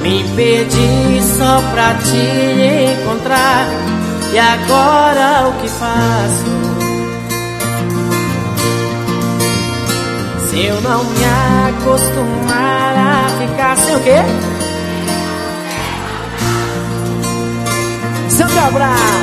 Me perdi só pra te encontrar. E agora o que faço? Se eu não me acostumar a ficar sem o quê? Sandra Brás.